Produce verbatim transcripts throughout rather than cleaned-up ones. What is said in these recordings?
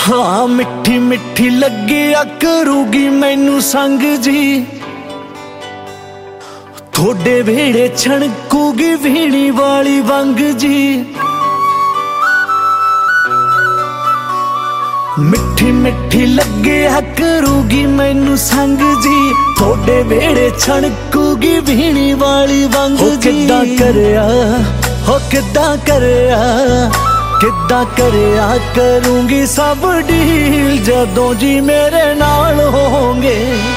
हाँ मिठी मिठी लगिया करूगी मैनू संग जी, थोड़े वेड़े छणकूगी वीणी वाली वंग जी। मिठी मिठी लगिया करूगी मैनू संग जी, थोड़े वेड़े छणकूगी वीणी वाली वंग जी। किद्दां करया हो किद्दां करया किद्दां करया करूंगी सब डील जदों जी मेरे नाल होंगे।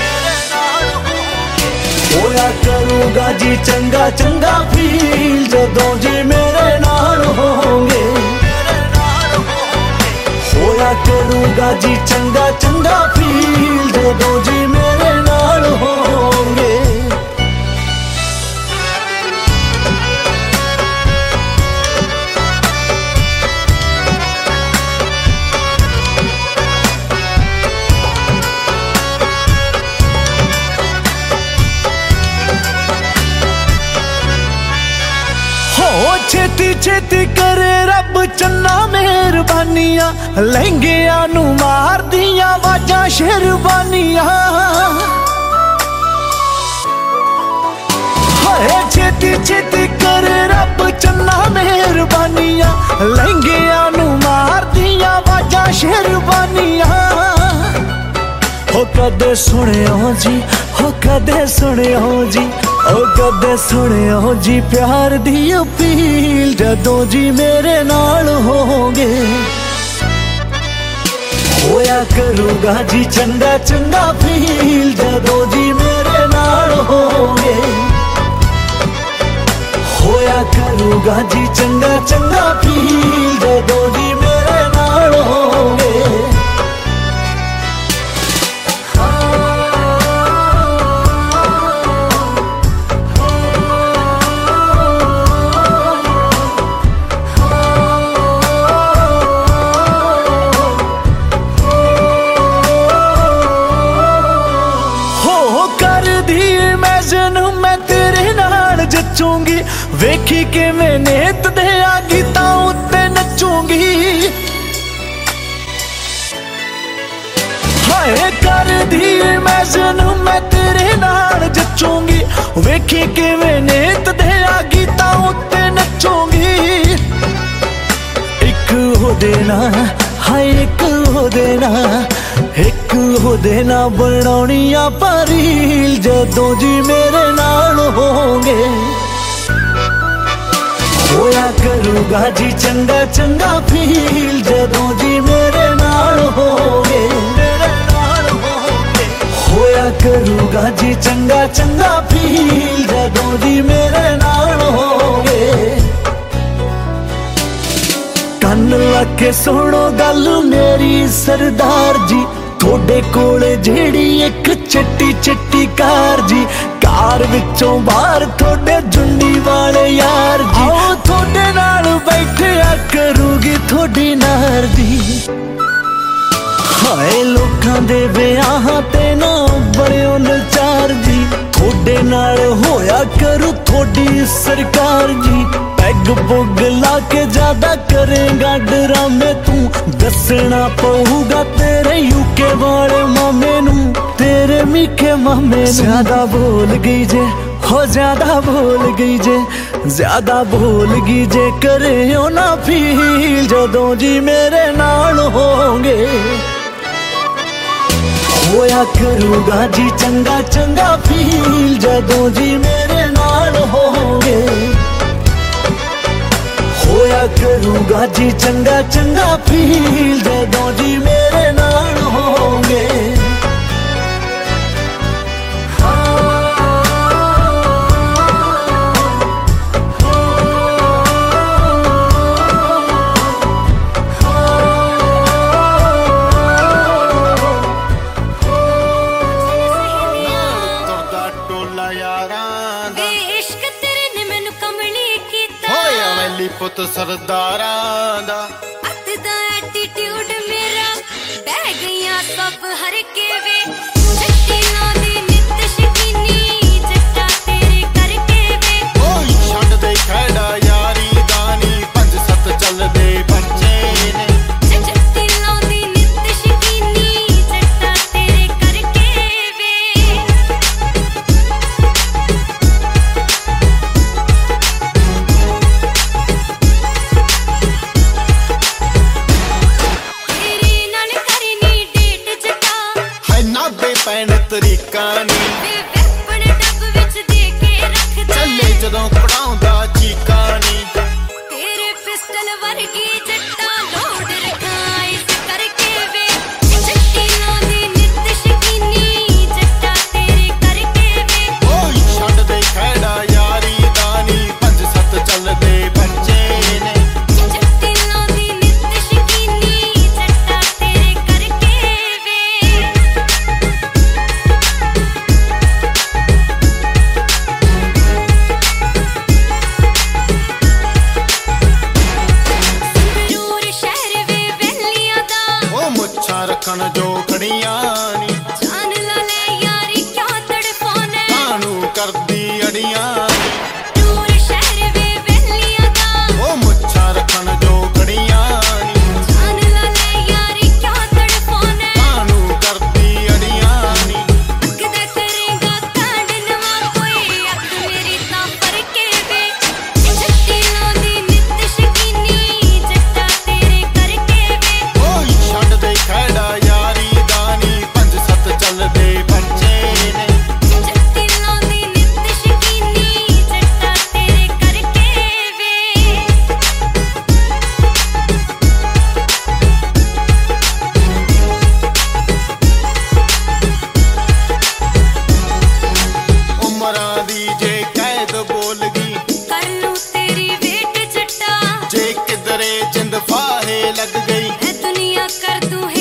होया करूंगा जी चंगा चंगा फील जदों जी मेरे नाल होंगे। होया करूंगा जी चंगा चंगा फील जदों जी मेरे नाल होंगे। छेती छेती करे रब चन्ना मेहरबानियां, लहंगिया नू मार दिया वाजा शेरवानियां। छेती छेती करे रब चन्ना मेहरबानियां, लहंगिया नू मार दिया वाजा शेरवानियां। हो कदे सुनियो जी हो कदे सुनियो जी ओ कदे सुनियो जी प्यार दी अपील जदों जी मेरे नाल होंगे। होया करूंगा जी चंगा चंगा फील जदों जी मेरे नाल होंगे। होया करूंगा जी चंगा चंगा फील जदों जी मेरे नाल होंगे। मैं तेरे नाल जचूंगी, वेखी के मैं नेत दे गीता उत्ते नचूंगी। हाय कर दी मैं जनू मैं तेरे नाल जचूंगी, वेखी के मैं नेत दे गीता उत्ते नचूंगी। एक हो देना हाय एक हो देना एक हो देना बनाउनिया पारील जदों जी मेरे नाल होंगे। होया करूंगा जी चंगा चंगा फील जदों जी मेरे नाल होंगे। होया करूंगा जी चंगा चंगा फील जदों जी मेरे नाल होंगे। कन लगे सुनो गल मेरी सरदार जी, थोड़े कोले जेड़ी एक चिट्टी चिट्टी कार जी, कार विचों बाहर थोड़े जुंडी वाले यार जी। आओ थोड़े नाल बैठिया करूगी थोड़ी नार जी। हाय लोकां दे विआहां ते ना बड़ियो नचार जी, थोड़े नाल होया करू थोड़ी सरकार जी। पैग पुग ला के ज्यादा करेगा डरामे तू, दसना पऊगा तेरे यूके वाले मामे नू, तेरे मीठे मामे नू। ज्यादा बोल गई जे हो ज्यादा बोल गई जे ज्यादा बोल गई जे करे ओ ना फील जदों जी मेरे नाल होंगे। होया करूंगा जी चंगा चंगा फील जदों जी मेरे नाल होंगे। होया करूंगा जी चंगा चंगा फील जदों जी मेरे नाल होंगे। पुत सरदारां दा अत दा एटीट्यूड मेरा बह गईयां सब हर के वे। जट्टी लांदी नित शकीनी जट्टा तेरे करके वे। ओए छड़ दे खड़ा यारी दानी पंज सत चल दे बच्चे ने। जट्टी लांदी नित लाउंदा चीका नी तेरे पिस्टल वर्गी जट्टा लोड रखा इस करके वे चिट्टी लांदी नित शकीनी जट्टा तेरे करके वे ओए छड़ दे खैड़ा यारी दानी पंज सत चलदे बच्चे ने चिट्टी लांदी नित शकीनी जट्टा तेरे करके वे संगरूर शहर वे वेलियां दा ओ मुच्छां रखण जो खड़ियां नी जान ला ले यारी क्या तड़फाने कानू करदी अड़ियां नी दूर शहर वे वेलियां दा ओ मुच्छां रखण जो खड़ियां नी जान ला ले यारी क्या तड़फाने कानू करदी अड़ियां नी अकदा करेगा कांड नवा कोई अक मेरी ता पर के वे चिट्टी लांदी नित शकीनी जट्टा तेरे करके वे ओए छड़ दे खैड़ा यारी दानी पंज सत चलदे बच्चे ने चिट्टी लांदी नित शकीनी जट्टा तेरे करके वे उमरां दी जे कैद बोल गई कर लूं तेरी वेट जट्टा जे किधरे जिंद फाहे लग गई ए दुनिया कर दूं